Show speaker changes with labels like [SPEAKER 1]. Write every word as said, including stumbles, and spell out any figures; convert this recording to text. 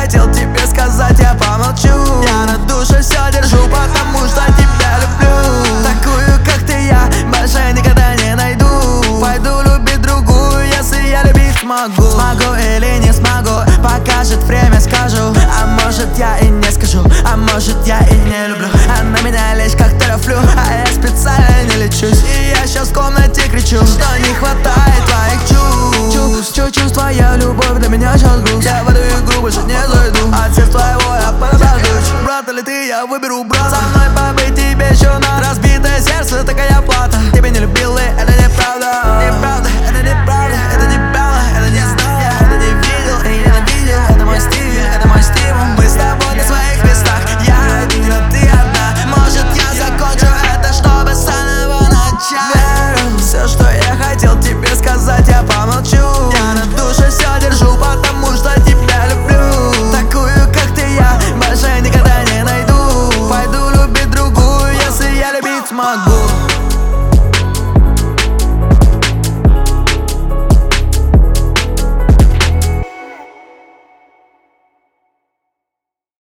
[SPEAKER 1] хотел тебе сказать, я помолчу. Я на душе все держу, потому что тебя люблю. Такую, как ты, я больше никогда не найду. Пойду любить другую, если я любить смогу. Смогу или не смогу, покажет время, скажу. А может я и не скажу, а может я и не люблю. Она меня лишь как тарафлю, а я специально не лечусь. И я сейчас в комнате кричу, что не хватает твоих чувств. Чувств, чувств, твоя любовь для меня сейчас груз. Я в эту игру больше не зайду, от сердца твоего я подождусь. Брат или ты, я выберу брат. Со мной